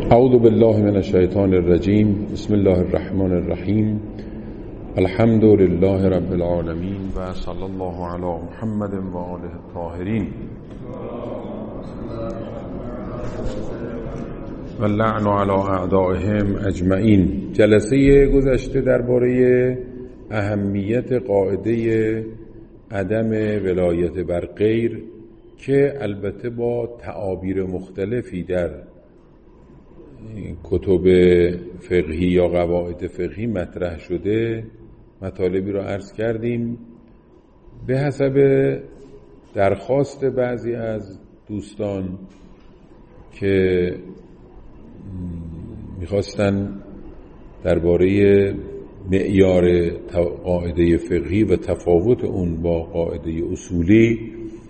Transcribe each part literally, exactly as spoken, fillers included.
اعوذ بالله من الشیطان الرجیم. بسم الله الرحمن الرحیم. الحمد لله رب العالمین و صلی الله علی محمد و آله الطاهرین و اللعن علی اعدائهم اجمعین. جلسه گذشته درباره اهمیت قاعده عدم ولایت بر غیر که البته با تعابیر مختلفی در کتب فقهی یا قواعد فقهی مطرح شده، مطالبی رو عرض کردیم. به حسب درخواست بعضی از دوستان که میخواستن درباره معیار قاعده فقهی و تفاوت اون با قاعده اصولی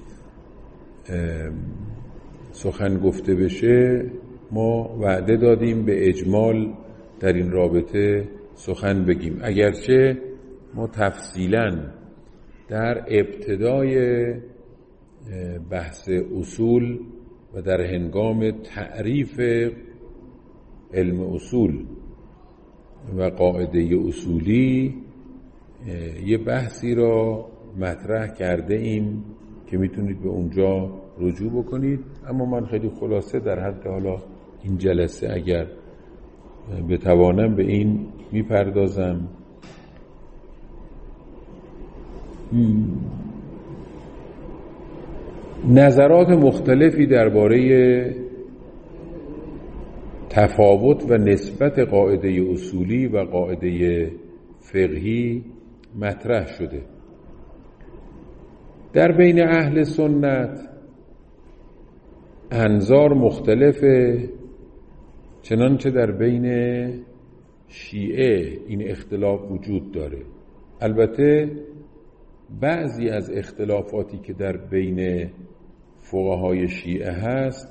سخن گفته بشه، ما وعده دادیم به اجمال در این رابطه سخن بگیم، اگرچه ما تفصیلاً در ابتدای بحث اصول و در هنگام تعریف علم اصول و قاعده اصولی یه بحثی را مطرح کرده ایم که میتونید به اونجا رجوع بکنید. اما من خیلی خلاصه در حد حالا این جلسه اگر بتوانم به این میپردازم. نظرات مختلفی درباره تفاوت و نسبت قاعده اصولی و قاعده فقهی مطرح شده. در بین اهل سنت انظار مختلفه، چنانچه در بین شیعه این اختلاف وجود داره. البته بعضی از اختلافاتی که در بین فقهای شیعه هست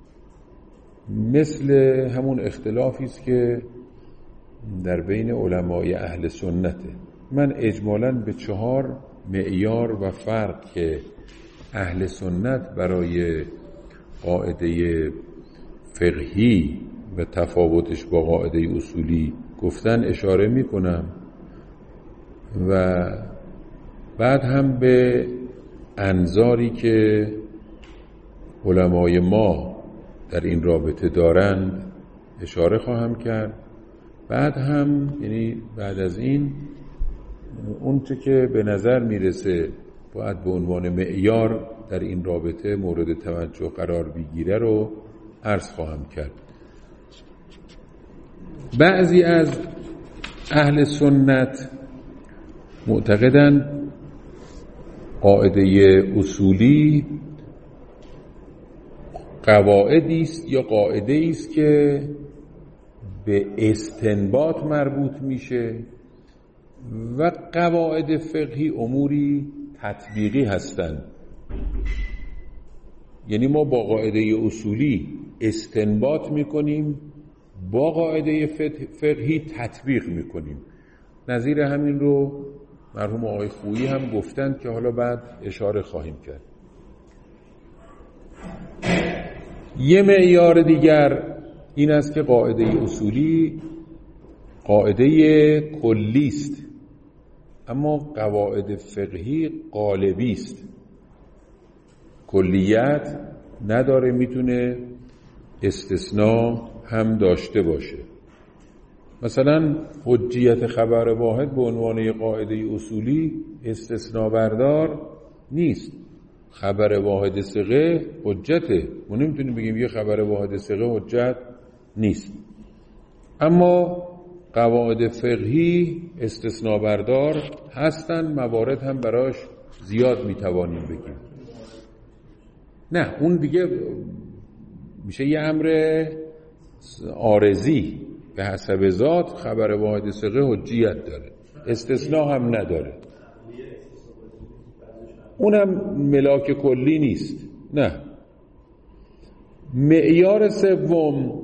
مثل همون اختلافی است که در بین علمای اهل سنته. من اجمالاً به چهار معیار و فرق که اهل سنت برای قاعده فقهی و تفاوتش با قاعده اصولی گفتن اشاره می کنم و بعد هم به انظاری که علمای ما در این رابطه دارند اشاره خواهم کرد. بعد هم یعنی بعد از این اون چه که به نظر میرسه باید به عنوان معیار در این رابطه مورد توجه قرار بگیره رو عرض خواهم کرد. بعضی از اهل سنت معتقدند قاعده اصولی قواعدی است یا قاعده است که به استنباط مربوط میشه و قواعد فقهی اموری تطبیقی هستند. یعنی ما با قاعده اصولی استنباط میکنیم، با قاعده فقهی تطبیق میکنیم. نظیر همین رو مرحوم آقای خویی هم گفتند که حالا بعد اشاره خواهیم کرد. یه معیار دیگر این است که قاعده اصولی قاعده کلی است، اما قواعد فقهی قالبی است، کلیت نداره، میتونه استثناء هم داشته باشه. مثلا حجیت خبر واحد به عنوان قاعده اصولی استثناء بردار نیست. خبر واحد ثقه حجته، ما نمیتونیم بگیم یه خبر واحد ثقه حجت نیست. اما قواعد فقهی استثناء بردار هستن، موارد هم براش زیاد میتوانیم بگیم. نه اون دیگه میشه یه امر عارضی، به حسب ذات خبر واحد ثقه حجیت داره، استثناء هم نداره. اونم ملاک کلی نیست. نه. معیار سوم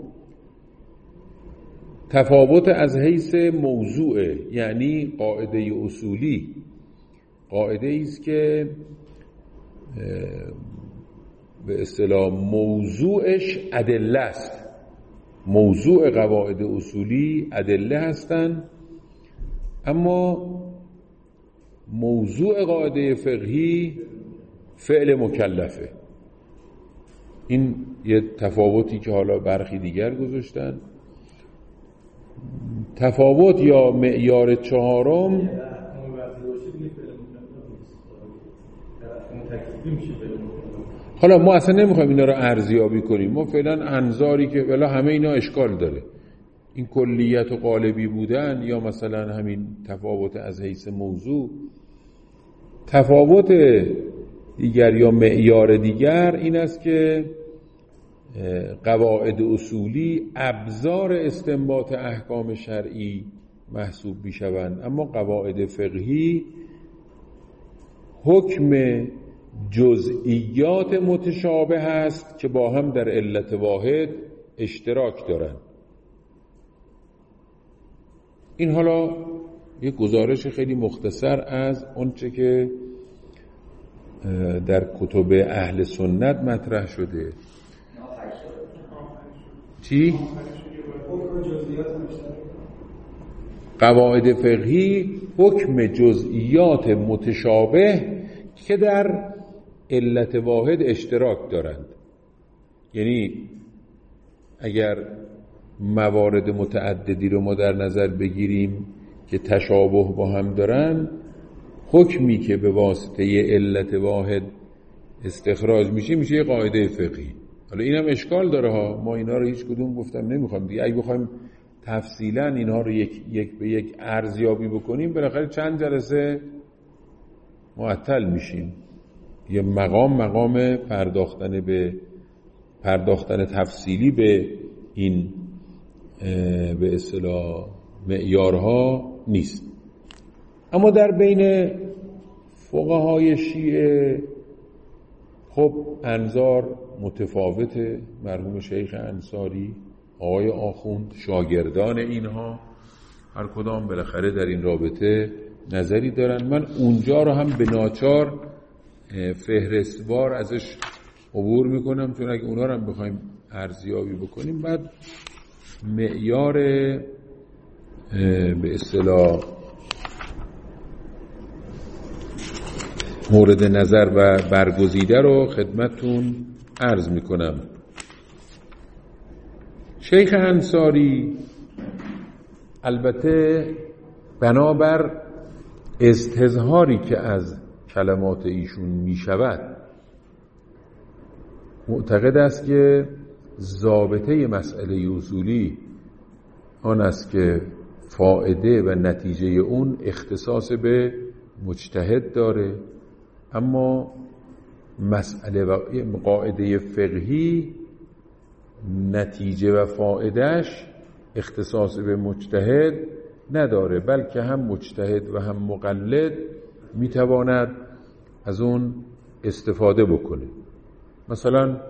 تفاوت از حیث موضوع، یعنی قاعده اصولی قاعده است که به اصطلاح موضوعش ادله است. موضوع قواعد اصولی ادله هستند، اما موضوع قاعده فقهی فعل مکلفه. این یه تفاوتی که حالا برخی دیگر گذاشتن. تفاوت یا معیار چهارم حالا ما اصلا نمیخوایم اینا رو ارزیابی کنیم، ما فعلا انظاری که ولی همه اینا اشکال داره، این کلیت و قالبی بودن یا مثلا همین تفاوت از حیث موضوع. تفاوت دیگر یا معیار دیگر این است که قواعد اصولی ابزار استنباط احکام شرعی محسوب میشوند، اما قواعد فقهی حکم جزئیات متشابه است که با هم در علت واحد اشتراک دارند. این حالا یک گزارش خیلی مختصر از اونچه که در کتب اهل سنت مطرح شده. چی؟ قواعد فقهی حکم جزئیات متشابه که در علت واحد اشتراک دارند. یعنی اگر موارد متعددی رو ما در نظر بگیریم که تشابه با هم دارن، حکمی که به واسطه علت واحد استخراج میشه میشه یه قاعده فقهی. حالا اینم اشکال داره ها، ما اینا رو هیچ کدوم گفتم نمیخوام دیگه، اگه بخوایم تفصیلا اینها رو یک یک به یک ارزیابی بکنیم بالاخره چند جلسه معطل میشیم. یه مقام مقام پرداختن به پرداختن تفصیلی به این به اصطلاح معیارها نیست. اما در بین فقهای شیعه خب انظار متفاوته. مرحوم شیخ انصاری، آقای آخوند، شاگردان اینها هر کدام بالاخره در این رابطه نظری دارن. من اونجا رو هم به ناچار فهرستوار ازش عبور میکنم، چون اگه اونا رو هم بخوایم ارزیابی بکنیم بعد معیار به اصطلاح مورد نظر و برگزیده رو خدمتتون عرض میکنم. شیخ انصاری البته بنابر استظهاری که از کلمات ایشون میشود معتقد است که ضابطه مسئله اصولی آن است که فائده و نتیجه اون اختصاص به مجتهد داره، اما مسئله و قاعده فقهی نتیجه و فائدهش اختصاص به مجتهد نداره، بلکه هم مجتهد و هم مقلد میتواند از اون استفاده بکنه. مثلا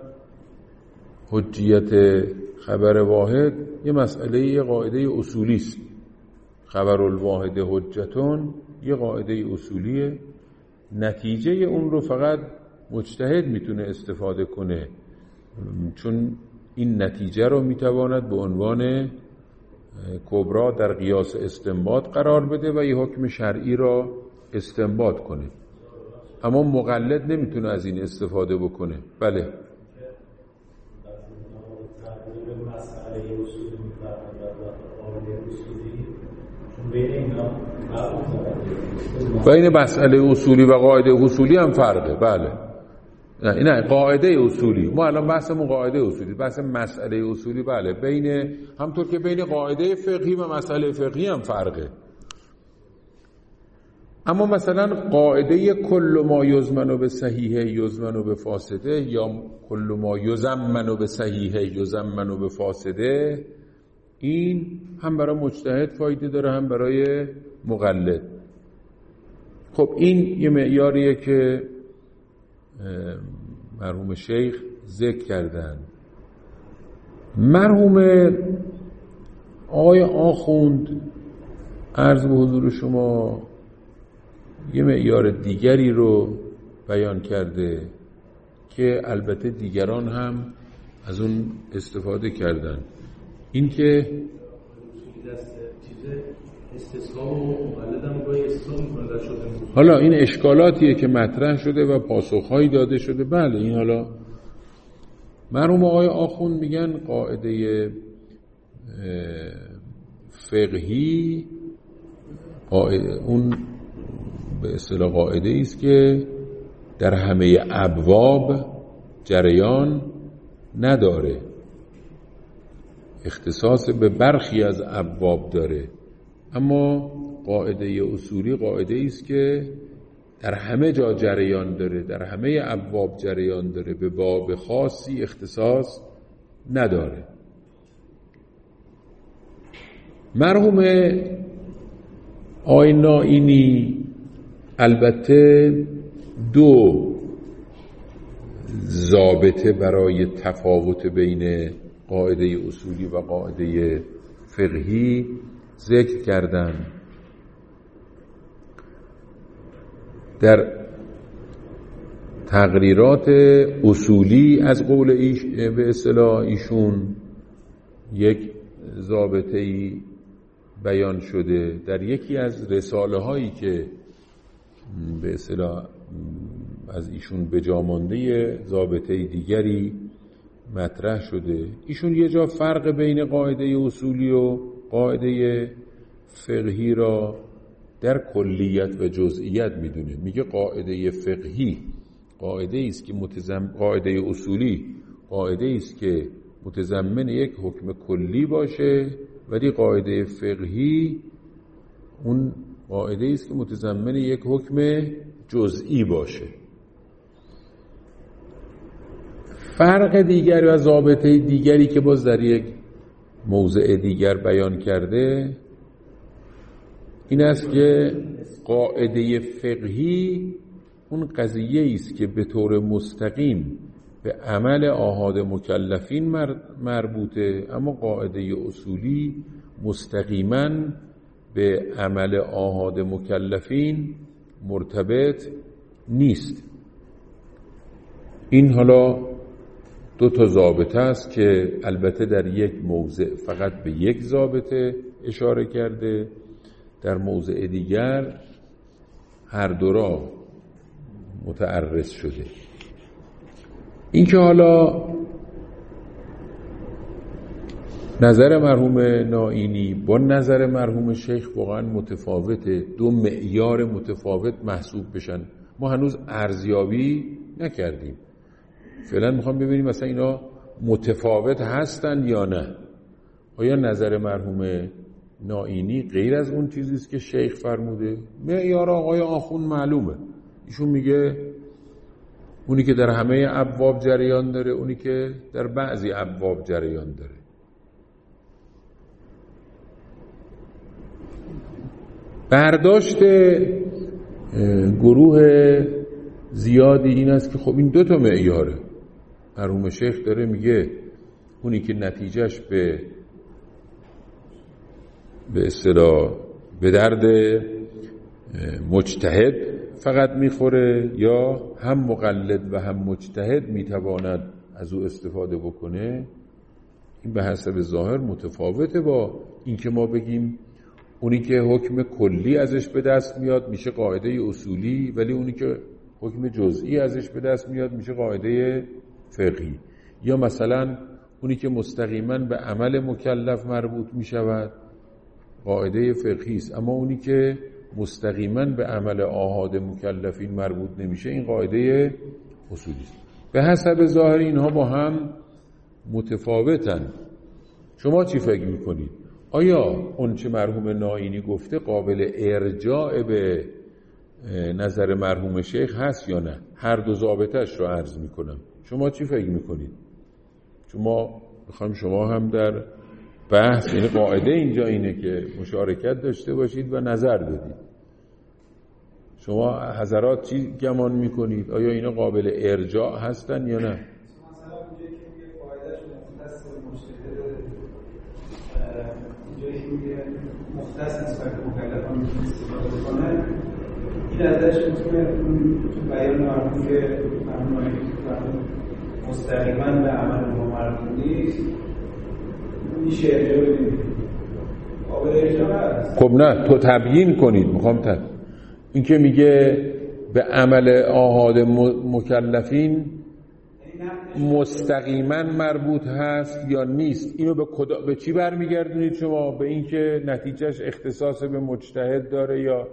حجیت خبر واحد یه مسئله یه قاعده اصولی است. خبر الواحد حجتون یه قاعده اصولیه، نتیجه اون رو فقط مجتهد میتونه استفاده کنه، چون این نتیجه رو میتواند به عنوان کبرا در قیاس استنباط قرار بده و یه حکم شرعی را استنباط کنه، اما مقلد نمیتونه از این استفاده بکنه. بله بین مسئله اصولی و قاعده اصولی هم فرقه. بله نه اینه قاعده اصولی، ما الان بحثمون قاعده اصولی، بحث مسئله اصولی. بله بین همطور که بین قاعده فقهی و مسئله فقهی هم فرقه. اما مثلا قاعده کل ما یضمن به صحیحه یضمن به فاسده یا کل ما یضمن به صحیحه یضمن به فاسده، این هم برای مجتهد فایده داره هم برای مقلد. خب این یه معیاریه که مرحوم شیخ ذکر کردن. مرحوم آقای آخوند عرض به حضور شما یه معیار دیگری رو بیان کرده که البته دیگران هم از اون استفاده کردن. این که حالا این اشکالاتیه که مطرح شده و پاسخهایی داده شده. بله این حالا مرحوم آقای آخوند میگن قاعده فقهی قاعده اون به اصطلاح قاعده است که در همه ابواب جریان نداره، اختصاص به برخی از ابواب داره، اما قاعده اصولی قاعده است که در همه جا جریان داره، در همه ابواب جریان داره، به باب خاصی اختصاص نداره. مرحوم آقای نائینی البته دو ضابطه برای تفاوت بین قاعده اصولی و قاعده فقهی ذکر کردن. در تقریرات اصولی از قول ایش به اصطلاح ایشون یک ضابطه‌ای بیان شده. در یکی از رساله هایی که به اصطلاح از ایشون به جا مانده ضابطه دیگری مطرح شده. ایشون یه جا فرق بین قاعده اصولی و قاعده فقهی را در کلیت و جزئیات میدونه. میگه قاعده فقهی قاعده است که متضمن قاعده اصولی قاعده است که متضمن یک حکم کلی باشه، ولی قاعده فقهی اون قاعده است که متضمن یک حکم جزئی باشه. فرق دیگر و ضابطه دیگری که باز در یک موضع دیگر بیان کرده این است که قاعده فقهی اون قضیه است که به طور مستقیم به عمل آحاد مکلفین مربوطه، اما قاعده اصولی مستقیما به عمل آحاد مکلفین مرتبط نیست. این حالا دو تا ضابطه است که البته در یک موضع فقط به یک ضابطه اشاره کرده، در موضع دیگر هر دو را متعرض شده. این که حالا نظر مرحوم نائینی با نظر مرحوم شیخ واقعا متفاوته، دو معیار متفاوت محسوب بشن. ما هنوز ارزیابی نکردیم، فعلا میخوام ببینیم مثلا اینا متفاوت هستن یا نه. آیا نظر مرحوم نائینی غیر از اون چیزی است که شیخ فرموده؟ معیار آقای آخوند معلومه، ایشون میگه اونی که در همه ابواب جریان داره، اونی که در بعضی ابواب جریان داره. برداشت گروه زیادی این است که خب این دو تا معیاره. مرحوم شیخ داره میگه اونی که نتیجهش به به اصطلاح به درد مجتهد فقط میخوره یا هم مقلد و هم مجتهد میتواند از او استفاده بکنه، این به حسب ظاهر متفاوته با اینکه ما بگیم اونی که حکم کلی ازش به دست میاد میشه قاعده اصولی، ولی اونی که حکم جزئی ازش به دست میاد میشه قاعده فقهی. یا مثلا اونی که مستقیما به عمل مکلف مربوط میشود قاعده فقهی است، اما اونی که مستقیما به عمل آحاد مکلفین مربوط نمیشه این قاعده اصولی است. به حسب ظاهر اینها با هم متفاوتن. شما چی فکر میکنید؟ آیا اون چه مرحوم نائینی گفته قابل ارجاع به نظر مرحوم شیخ هست یا نه؟ هر دو ضابطه‌اش رو عرض میکنم، شما چی فکر میکنید؟ چون ما میخوایم شما هم در بحث، یعنی قاعده اینجا اینه که مشارکت داشته باشید و نظر بدید. شما حضرات چی گمان میکنید؟ آیا اینا قابل ارجاع هستن یا نه؟ مختص نسبت به مکلفان استفاده کنه، این ازش میتونه تو بیان مرحوم که مرحوم مستقیما به عمل ما مربوط نیست میشه ارجاع بدید قابل ارجاع هست. خب نه تو تبیین کنید. میخوام تب این که میگه به عمل آحاد مکلفین مستقیما مربوط هست یا نیست، اینو به کدا به چی برمیگردونید شما؟ به این که نتیجهش اختصاص به مجتهد داره یا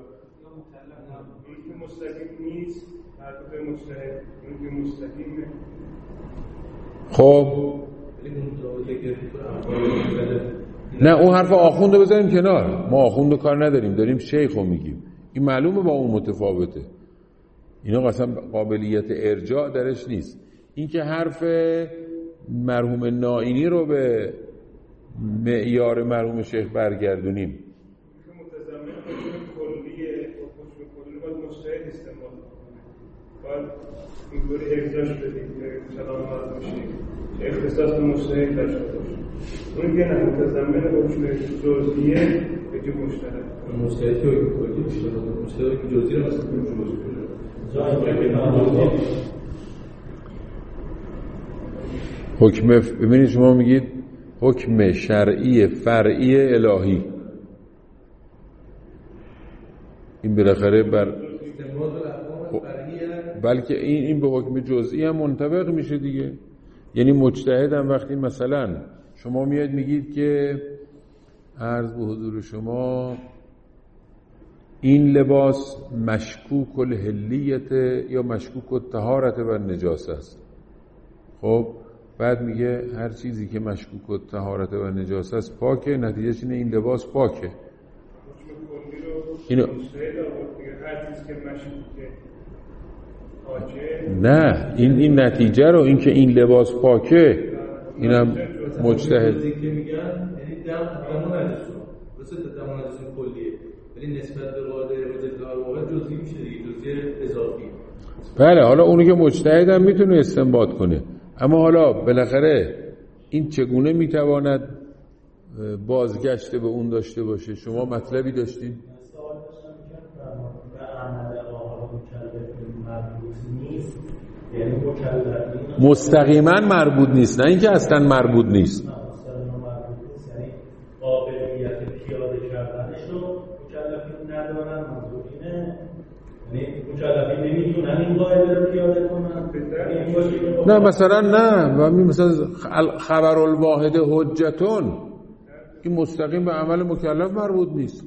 مستقیم نیست؟ مربوط به مجتهد اون مستقیمه. خب نه اون حرف آخوندو بذاریم کنار، ما آخوندو کار نداریم، داریم شیخو میگیم. این معلومه با اون متفاوته، اینا قسم قابلیت ارجاع درش نیست. این که حرف مرحوم نائینی رو به معیار مرحوم شیخ برگردونیم متضمن حکم کلیه، حکم کلی باید مجتهد استعمال کنه، باید اینطوری ارجاعش بدیم که کلام مرحوم شیخ اختصاص به مجتهد داشته باشه. اون که نه متضمن حکم جزئیه بگه مجتهد مجتهد که حکم کلی میشه، مجتهد که جزئی رو مثلا جزئی حکم. ببینید شما میگید حکم شرعی فرعی الهی، این بالاخره بر بلکه این این به حکم جزئی هم منطبق میشه دیگه. یعنی مجتهد هم وقتی مثلا شما میاد میگید که عرض به حضور شما این لباس مشکوک الحلیت یا مشکوک الطهارت و نجاست است، خب بعد میگه هر چیزی که مشکوک الطهارت و نجاست است پاکه، نتیجهش اینه این لباس پاکه. اینو نه این این نتیجه رو، این که این لباس پاکه اینم مجتهد که میگن یعنی دم دمون نجسه واسه دمون نجسه کلیه، ولی نسبت به قاعده وجود واقع جزئی میشه دیگه، جزئی اضافی. بله حالا اونی که مجتهد هم میتونه استنباط کنه، اما حالا بالاخره این چگونه میتواند بازگشت به اون داشته باشه؟ شما مطلبی داشتید؟ سوال داشتم که به عمل آحاد مکلفین مربوط نیست، یعنی مکلفین مستقیما مربوط نیست، نه اینکه اصلا مربوط نیست. نه مستقیما مربوط نیست، یعنی قابلیت پیاده کردنش رو مکلفین ندارن. منظور اینه یعنی مکلفین نمیتونن این قاعده رو پیاده کنن. نه مثلا نه و مثلا خبر الواحد حجتون این مستقیم به عمل مکلف مربوط نیست.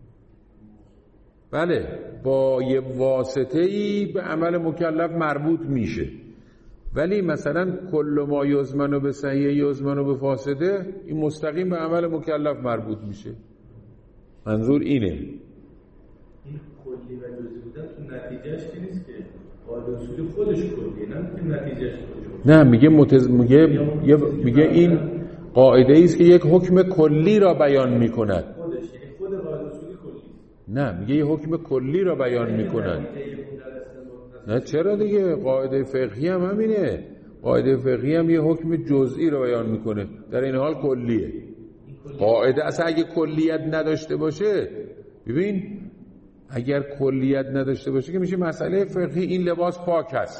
بله با یه واسطه ای به عمل مکلف مربوط میشه، ولی مثلا کل ما یزمن به صحیح یزمن به فاسده این مستقیم به عمل مکلف مربوط میشه. منظور اینه این کلی و جزئی بودن تو نتیجهش که نیست که قاعده اصولی خودش کلیه، نه که نتیجهش خودش. نه میگه متز... میگه میگه این قاعده ای است که یک حکم کلی را بیان میکند. خودش یعنی خود قاعده اصولی کلی. نه میگه یه حکم کلی را بیان میکند. نه چرا دیگه، قاعده فقهی هم همینه، قاعده فقهی هم یه حکم جزئی را بیان میکنه، در این حال کلیه. قاعده اصلا اگه کلیت نداشته باشه، ببین اگر کلیت نداشته باشه که میشه مسئله فقهی این لباس پاک است.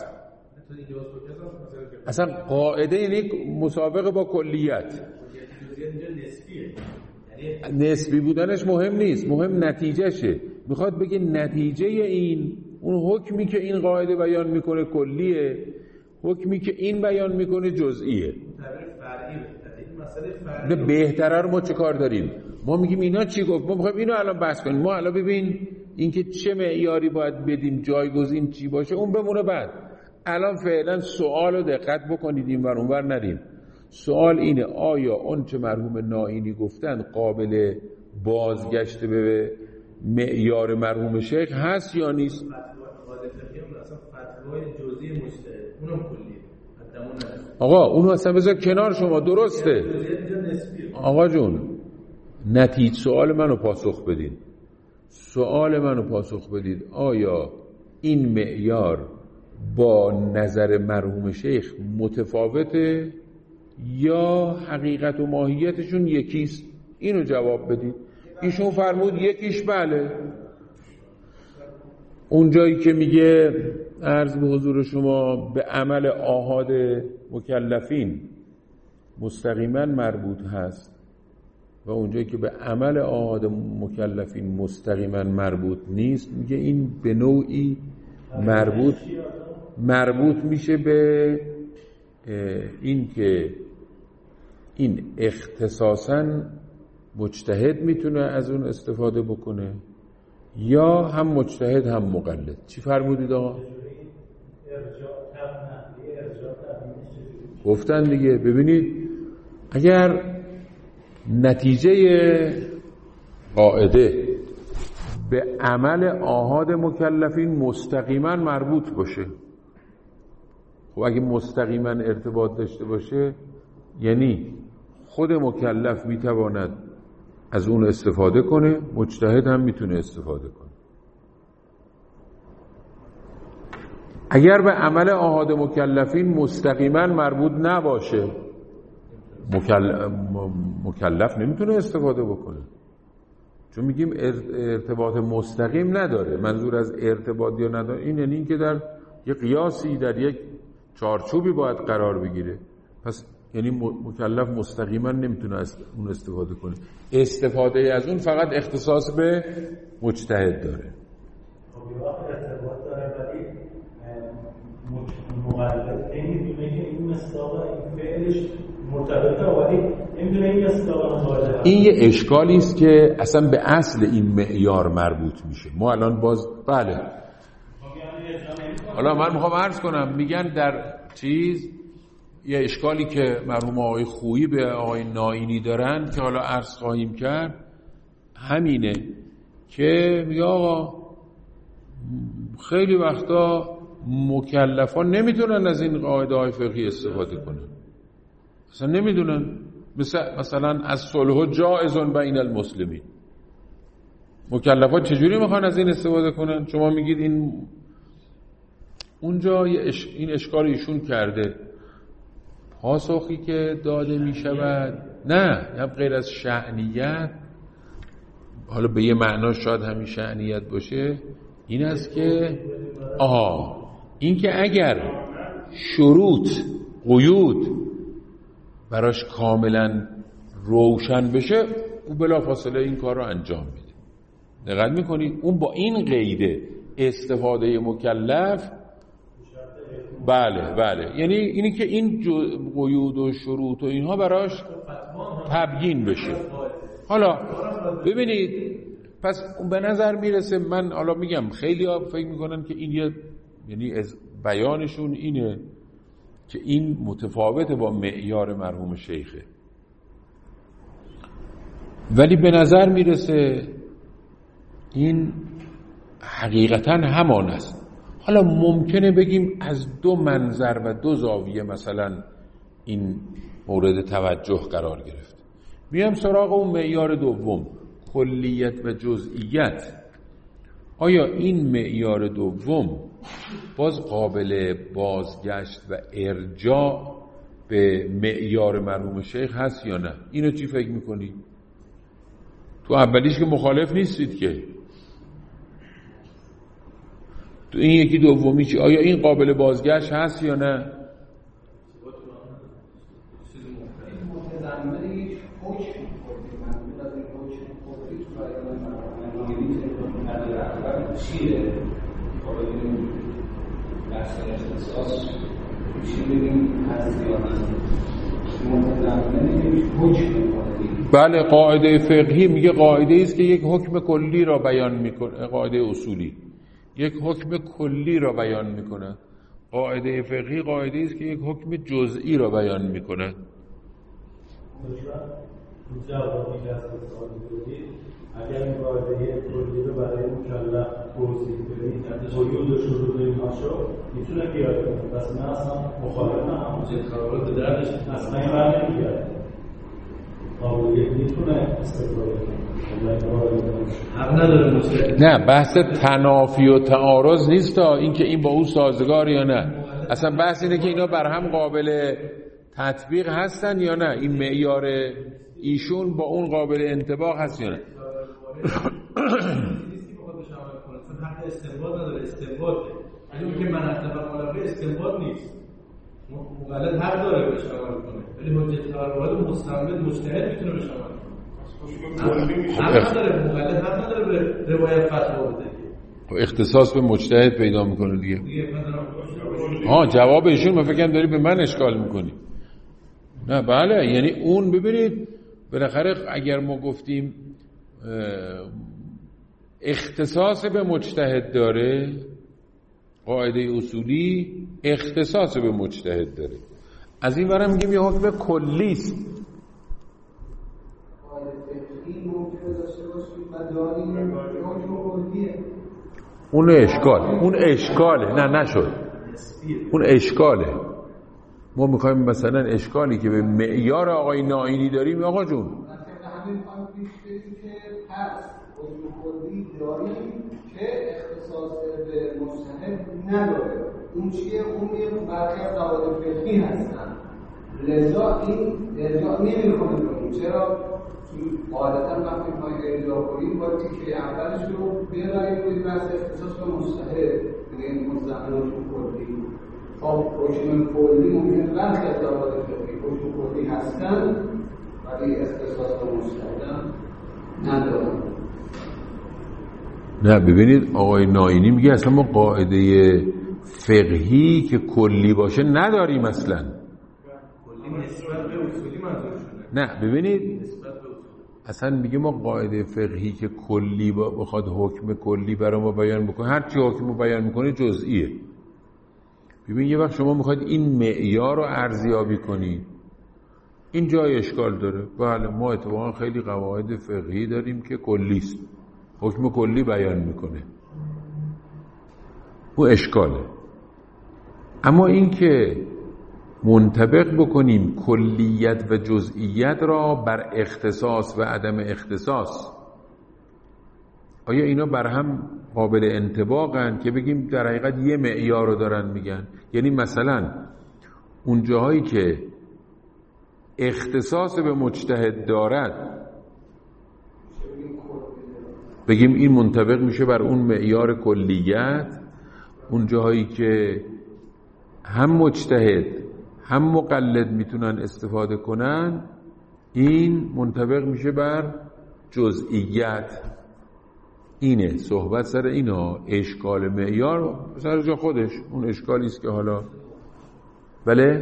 اصلا قاعده یعنی مسابقه با کلیت. نسبی بودنش مهم نیست، مهم نتیجهشه. میخواد بگه نتیجه این اون حکمی که این قاعده بیان میکنه کلیه، حکمی که این بیان میکنه جزئیه. نه بهتره رو ما چه کار داریم؟ ما میگیم اینا چی گفت، ما میخوایم اینو الان بحث کنیم. ما الان ببین اینکه چه معیاری باید بدیم، جایگزین چی باشه، اون بمونه بعد. الان فعلا سوالو دقت بکنید، این ور اون ور نریم. سوال اینه آیا اون چه مرحوم نائینی گفتن قابل بازگشت به معیار مرحوم شیخ هست یا نیست؟ آقا اونو اصلا بذار کنار، شما درسته آقا جون. نتیجه سوال منو پاسخ بدین، سوال منو پاسخ بدید آیا این معیار با نظر مرحوم شیخ متفاوته یا حقیقت و ماهیتشون یکیست؟ اینو جواب بدید. ایشون فرمود یکیش بله. اون جایی که میگه عرض به حضور شما به عمل آحاد مکلفین مستقیما مربوط هست، و اونجایی که به عمل آحاد مکلفین مستقیما مربوط نیست، میگه این به نوعی مربوط مربوط میشه به این که این اختصاصاً مجتهد میتونه از اون استفاده بکنه یا هم مجتهد هم مقلد. چی فرمودید آقا؟ گفتن دیگه. ببینید اگر نتیجه قاعده به عمل آحاد مکلفین مستقیما مربوط باشه، خب اگه مستقیما ارتباط داشته باشه یعنی خود مکلف میتواند از اون استفاده کنه، مجتهد هم میتونه استفاده کنه. اگر به عمل آحاد مکلفین مستقیما مربوط نباشه مکلف, مکلف نمیتونه استفاده بکنه، چون میگیم ارتباط مستقیم نداره. منظور از ارتباط یا نداره این یعنی این که در یک قیاسی در یک چارچوبی باید قرار بگیره، پس یعنی مکلف مستقیما نمیتونه از اون استفاده کنه، استفاده از اون فقط اختصاص به مجتهد داره. خب یه ارتباط داره ولی مقلد نمیدونه که این مصداق این فعلش مرتبطه، ولی نمیدونه این مصداق مقالده. این یه اشکالی است که اصلا به اصل این معیار مربوط میشه. ما الان باز بله حالا من میخوام عرض کنم، میگن در چیز یه اشکالی که مرحوم آقای خویی به آقای ناینی دارن که حالا عرض خواهیم کرد همینه که میگه آقا خیلی وقتا مکلفان نمیتونن از این قاعده های فقهی استفاده کنن، اصلا نمیدونن. مثل مثلا از صلح جائز بین المسلمین، مکلفان چجوری میخوان از این استفاده کنن؟ شما میگید این اونجا این اشکال ایشون کرده، پاسخی که داده میشود نه یا غیر از شأنیت، حالا به یه معنا شاید همین شأنیت باشه، این است که آها این که اگر شروط قیود براش کاملا روشن بشه او بلافاصله این کار رو انجام میده. دقت میکنید اون با این قید استفاده مکلف بله بله یعنی اینی که این قیود و شروط و اینها براش تبیین بشه. حالا ببینید پس به نظر میرسه، من حالا میگم خیلی ها فکر میکنن که این یه یعنی از بیانشون اینه که این متفاوته با معیار مرحوم شیخه، ولی به نظر میرسه این حقیقتا همان است. حالا ممکنه بگیم از دو منظر و دو زاویه مثلا این مورد توجه قرار گرفت. میام سراغ اون معیار دوم، کلیت و جزئیت. آیا این معیار دوم باز قابل بازگشت و ارجاع به معیار مرحوم شیخ هست یا نه؟ اینو چی فکر میکنی؟ تو اولیش که مخالف نیستید که، تو این یکی دومی چی؟ آیا این قابل بازگشت هست یا نه؟ چیه؟ حالا ببینیم بحث اختصاص چی بگیم هست یا نه؟ بله قاعده فقهی میگه قاعده است که یک حکم کلی را بیان میکنه، قاعده اصولی یک حکم کلی را بیان میکنه. قاعده فقهی قاعده است که یک حکم جزئی را بیان میکنه. جوابی که از سوال بودید اگر این قاعده کلی رو برای مکلف توضیح بدید قیود و شروط اینها شد میتونه بیاد کنه، پس من اصلا مخالف نه همون قرارات درش اصلا این بر نمیگرد قابلیت میتونه استفاده کنه. نه بحث تنافی و تعارض نیست تا اینکه این با او سازگار یا نه، اصلا بحث اینه که اینا بر هم قابل تطبیق هستن یا نه، این معیار ایشون با اون قابل انطباق هست یا نه. چون حق استنباط نداره، استنباطه. ولی اون که من اتفاق ملقی استنباط نیست، مقلد حق داره بهش عمل کنه، ولی حجت فرعی مستنبط مجتهد میتونه بهش عمل کنه. هم نداره مقلد هم نداره به روایت فتوا بده. اختصاص به مجتهد پیدا میکنه دیگه. ها جواب ایشون من فکر کنم داری به من اشکال میکنی. نه بله، یعنی اون ببینید بالاخره اگر ما گفتیم اختصاص به مجتهد داره، قاعده اصولی اختصاص به مجتهد داره. از این برم میگیم یه حکم کلی است. اون اشکال اون اشکاله نه نشد اون اشکاله. ما میخوایم مثلا اشکالی که به معیار آقای نائینی داریم آقا جون همین خواهیم پیش بریم که پس حکم کلی داریم که اختصاص به مجتهد نداره. اون چیه؟ اون یه برخی از قواعد فقهی هستن، لذا این ارجاع نمی‌کنه به اون. چرا؟ عادتا وقتی می‌خوایم ارجاع کنیم با تیکه اولش رو ببریم روی بحث اختصاص به مجتهد، یعنی مستقل حکم کلی. خب حکم کلی ممکنه برخی از قواعد فقهی حکم کلی هستن ولی اختصاص به مجتهد ندارن. نه ببینید آقای نائینی میگه اصلا ما قاعده فقهی که کلی باشه نداریم اصلا. کلی نسبت به اصولی منظورشونه. نه ببینید اصلا میگه ما قاعده فقهی که کلی بخواد حکم کلی برای ما بیان بکنه، هر چی حکم رو بیان میکنه جزئیه. ببین یه وقت شما میخواید این معیار رو ارزیابی کنید، این جای اشکال داره. بله ما اتفاقا خیلی قواعد فقهی داریم که کلی است، حکم کلی بیان میکنه، او اشکاله. اما این که منطبق بکنیم کلیت و جزئیت را بر اختصاص و عدم اختصاص، آیا اینا بر هم قابل انطباقن که بگیم در حقیقت یه معیار رو دارن میگن؟ یعنی مثلا اون جاهایی که اختصاص به مجتهد دارد بگیم این منطبق میشه بر اون معیار کلیت، اون جاهایی که هم مجتهد هم مقلد میتونن استفاده کنن این منطبق میشه بر جزئیت. اینه صحبت سر اینا. اشکال معیار سر جا خودش، اون اشکالی است که حالا بله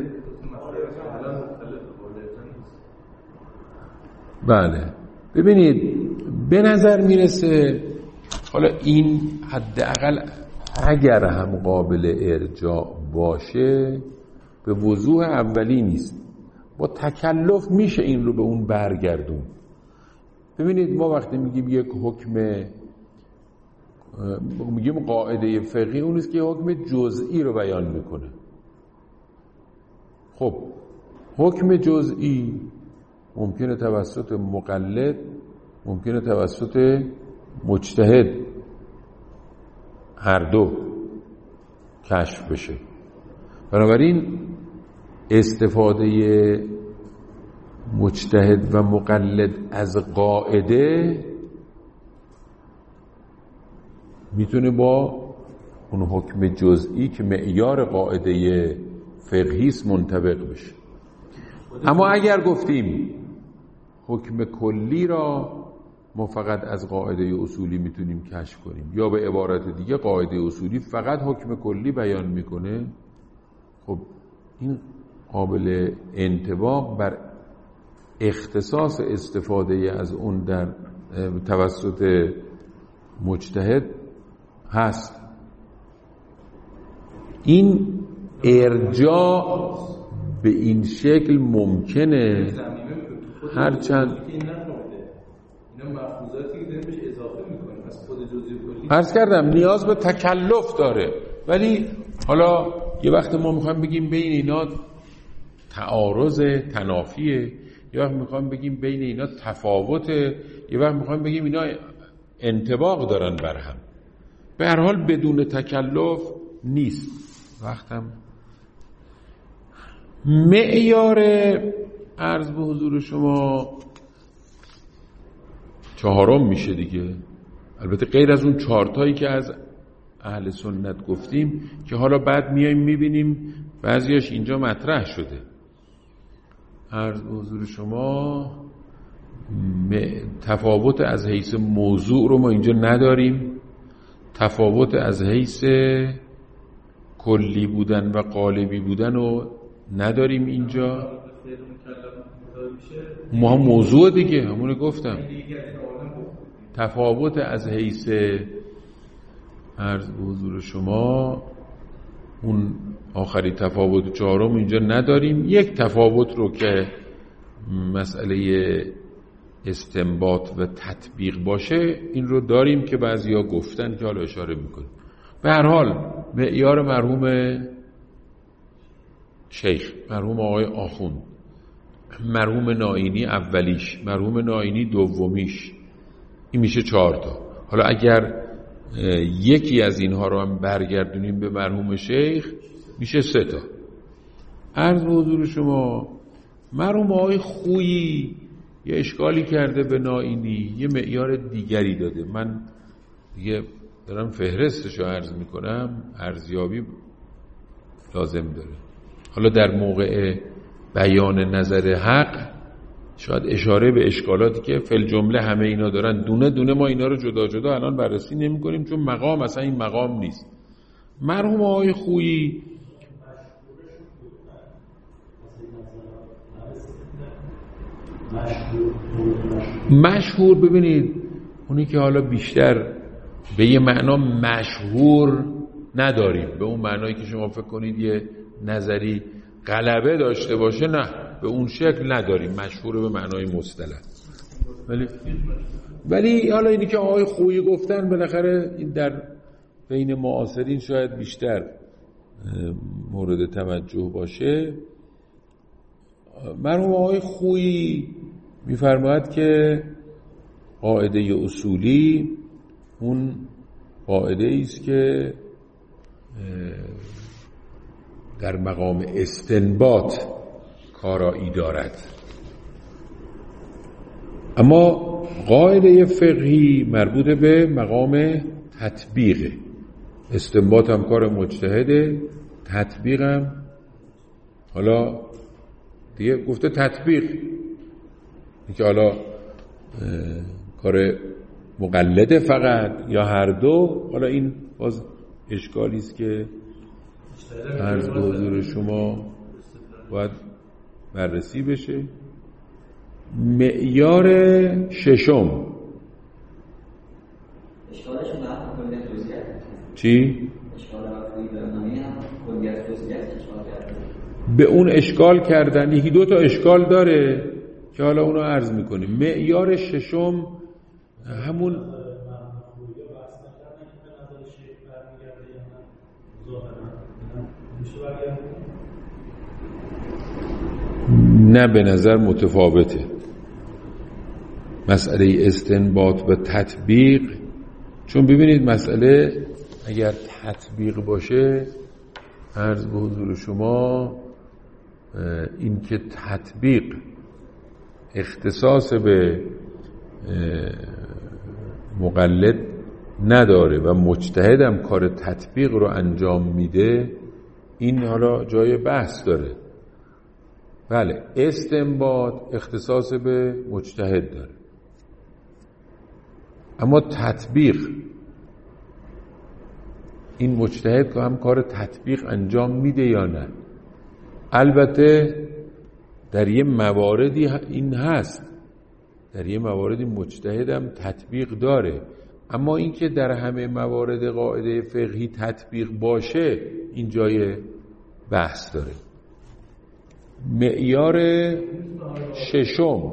بله ببینید به نظر میرسه حالا این حداقل اگر هم قابل ارجاع باشه به وضوح اولی نیست، با تکلف میشه این رو به اون برگردون. ببینید ما وقتی میگیم یک حکم میگیم قاعده فقهی اون است که حکم جزئی رو بیان میکنه. خب حکم جزئی ممکنه توسط مقلد، ممکنه توسط مجتهد، هر دو کشف بشه. بنابراین استفاده مجتهد و مقلد از قاعده میتونه با اون حکم جزئی که معیار قاعده فقهی است منطبق بشه. اما اگر گفتیم حکم کلی را ما فقط از قاعده اصولی میتونیم کشف کنیم، یا به عبارت دیگه قاعده اصولی فقط حکم کلی بیان میکنه، خب این قابل انطباق بر اختصاص استفاده از اون در توسط مجتهد هست. این ارجاع به این شکل ممکنه، هرچند عرض کردم نیاز به تکلف داره، ولی حالا یه وقت ما میخوایم بگیم بین اینا تعارض تنافیه، یه وقت میخوایم بگیم بین اینا تفاوته، یه وقت میخوایم بگیم اینا انطباق دارن بر هم. به هر حال بدون تکلف نیست. وقتم معیار عرض به حضور شما چهارم میشه دیگه، البته غیر از اون چهارتایی که از اهل سنت گفتیم که حالا بعد میایم میبینیم بعضیاش اینجا مطرح شده. عرض به حضور شما تفاوت از حیث موضوع رو ما اینجا نداریم، تفاوت از حیث کلی بودن و قالبی بودن رو نداریم اینجا. ما هم موضوع دیگه همونه گفتم، تفاوت از حیث عرض به حضور شما اون آخری تفاوت چهارم اینجا نداریم. یک تفاوت رو که مسئله استنباط و تطبیق باشه این رو داریم که بعضیا گفتن که حالا اشاره میکنیم. به هر حال معیار مرحوم شیخ، مرحوم آقای آخوند، مرحوم نائینی اولیش، مرحوم نائینی دومیش، این میشه چهار تا. حالا اگر یکی از اینها رو هم برگردونیم به مرحوم شیخ میشه سه تا. عرض به حضور شما مرحوم آقای خویی یه اشکالی کرده به نائینی، یه معیار دیگری داده. من دیگه دارم فهرستشو عرض میکنم، ارزیابی لازم داره. حالا در موقع بیان نظر حق شاید اشاره به اشکالاتی که فل جمله همه اینا دارن، دونه دونه ما اینا رو جدا جدا الان بررسی نمی کنیم چون مقام اصلا این مقام نیست. مرحوم آقای خویی مشهور، ببینید اونی که حالا بیشتر به یه معنا مشهور نداریم، به اون معنایی که شما فکر کنید یه نظری غلبه داشته باشه، نه به اون شکل نداریم، مشهور به معنای مصطلح. ولی ولی حالا اینی که آقای خویی گفتن بالاخره این در بین معاصرین شاید بیشتر مورد توجه باشه. مرحوم آقای خویی می‌فرماید که قاعده اصولی اون قاعده است که در مقام استنباط کارایی دارد، اما قاعده فقهی مربوط به مقام تطبیق. استنباط هم کار مجتهده، تطبیق هم حالا دیگه گفته تطبیق که حالا کار مقلده فقط یا هر دو. حالا این باز اشکالی است که عرض به حضور شما باید بررسی بشه. معیار ششم اشکالشون به هم کلیت جزئیات چی؟ اشکال وقتی برنامه هم کلیت جزئیات اشکال کردن، به اون اشکال کردن. یکی دو تا اشکال داره که حالا اونو عرض میکنیم. معیار ششم همون نه، به نظر متفاوته مسئله استنباط و تطبیق. چون ببینید مسئله اگر تطبیق باشه، عرض به حضور شما این که تطبیق اختصاص به مقلد نداره و مجتهد هم کار تطبیق رو انجام میده، این حالا جای بحث داره. بله، استنباط اختصاص به مجتهد داره، اما تطبیق این مجتهد که هم کار تطبیق انجام میده یا نه. البته در یه مواردی این هست، در یه مواردی مجتهد هم تطبیق داره، اما اینکه در همه موارد قاعده فقهی تطبیق باشه این جای بحث داره. معیار ششم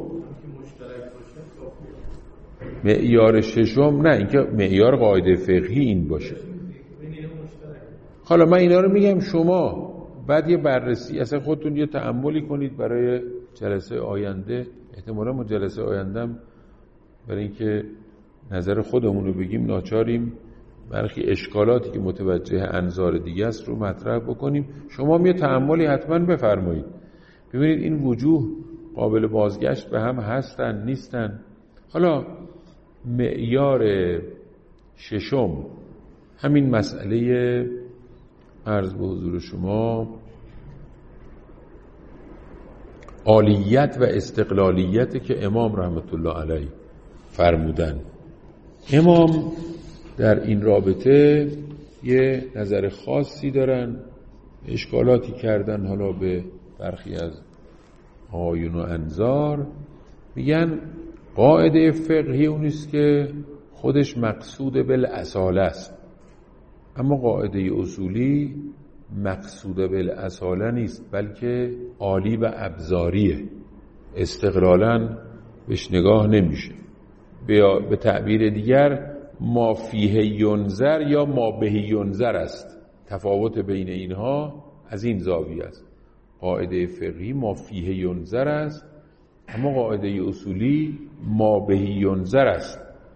معیار ششم نه اینکه معیار قاعده فقهی این باشه. حالا من اینا رو میگم، شما بعد یه بررسی اصلا خودتون یه تأملی کنید برای جلسه آینده. احتمالا ما جلسه آیندهم برای اینکه نظر خودمون رو بگیم ناچاریم برخی اشکالاتی که متوجه انظار دیگه است رو مطرح بکنیم. شما هم یه تأملی حتما بفرمایید، ببینید این وجوه قابل بازگشت به هم هستن نیستن. حالا معیار ششم همین مسئله عرض به حضور شما عالیت و استقلالیت که امام رحمت الله علیه فرمودن. امام در این رابطه یه نظر خاصی دارن، اشکالاتی کردن حالا به برخی از آیون و انظار. میگن قاعده فقهی اونیست که خودش مقصود بالاصاله است، اما قاعده اصولی مقصود بالاصاله نیست، بلکه عالی و ابزاریه، استقلالاً بهش نگاه نمیشه. به تعبیر دیگر ما فیه ینظر یا ما به ینظر است. تفاوت بین اینها از این زاویه است. قاعده فقهی ما فیه ینظر است، اما قاعده اصولی ما به ینظر است.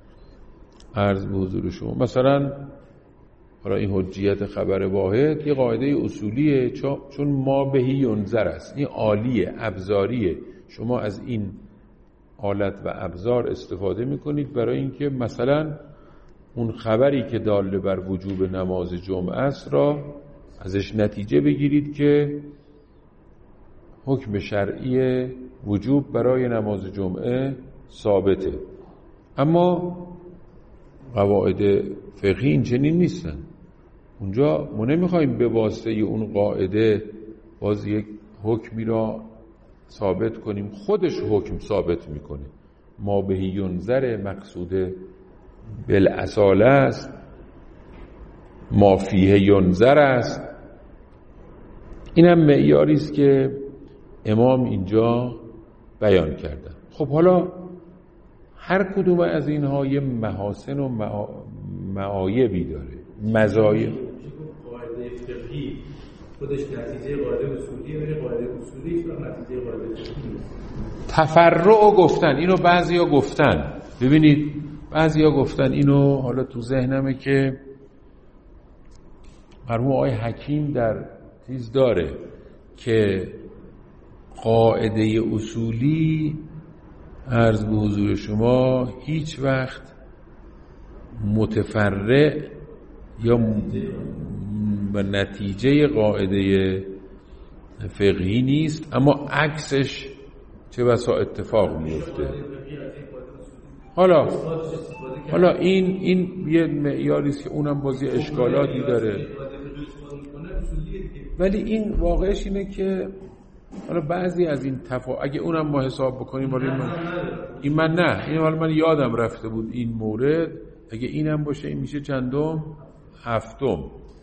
عرض به حضور شما مثلا حالا این حجیت خبر واحد یه قاعده اصولیه، چون ما به ینظر است، این عالیه، ابزاریه. شما از این آلت و ابزار استفاده میکنید برای اینکه مثلا اون خبری که دال بر وجوب نماز جمعه است را ازش نتیجه بگیرید که حکم شرعی وجوب برای نماز جمعه ثابته. اما قواعد فقهی این چنین نیستن. اونجا ما نمیخوایم به واسطه اون قاعده باز یک حکمی را ثابت کنیم، خودش حکم ثابت میکنه. ما به ینظر مقصود بالاصاله است، ما فیه ینظر است. اینم معیاری است که امام اینجا بیان کردن. خب حالا هر کدوم از اینها یه محاسن و معایبی داره، مزایا. قاعده فقهی خودش نتیجه قاعده اصولیه، ولی قاعده اصولی هیچ نتیجه قاعده فقهی نیست. تفرع گفتن، اینو بعضیا گفتن. ببینید بعضیا گفتن اینو، حالا تو ذهنمه که مرحوم آقای حکیم در چیز داره که قاعده اصولی عرض به حضور شما هیچ وقت متفرع یا به نتیجه قاعده فقهی نیست، اما عکسش چه بسا اتفاق میفته. حالا حالا این این یه معیاری است که اونم بازی اشکالاتی داره، ولی این واقعش اینه که حالا بعضی از این تفا اگه اونم ما حساب بکنیم، ولی من این من نه این حالا من یادم رفته بود این مورد، اگه اینم باشه این میشه چندم؟ هفتم.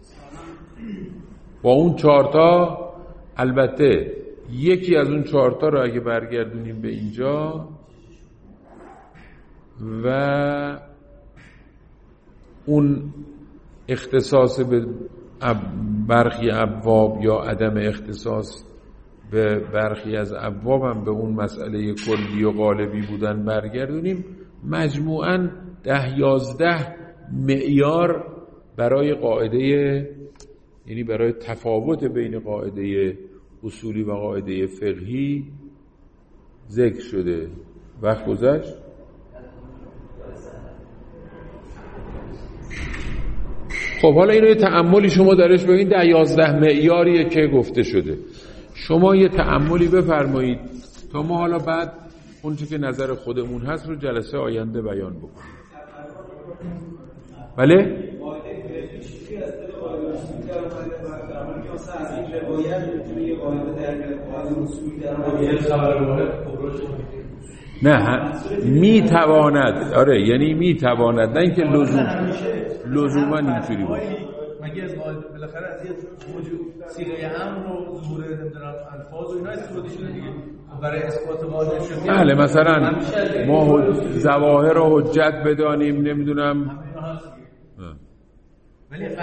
با اون چهارتا البته یکی از اون چهارتا رو اگه برگردونیم به اینجا و اون اختصاص به برخی ابواب یا عدم اختصاص به برخی از ابواب هم به اون مسئله کلی و غالبی بودن برگردونیم، مجموعاً ده یازده معیار برای قاعده، یعنی برای تفاوت بین قاعده اصولی و قاعده فقهی ذکر شده. وقت گذشت؟ خب حالا اینو یه تأملی شما درش ببینید، ده یازده معیاریه که گفته شده. شما یه تأملی بفرمایید تا ما حالا بعد اون چه که نظر خودمون هست رو جلسه آینده بیان بکنیم. بله؟ نه می تواند، آره یعنی می تواند، نه اینکه لزوم لزوما اینجوری باشه. مگه از بالاخره از یه موجود صیغه امر و ظهور نمیدونم الفاظ و اینا استفاده شده دیگه برای اثبات واضح شد. بله مثلا ما ظواهر و حجت بدانیم، نمیدونم. ولی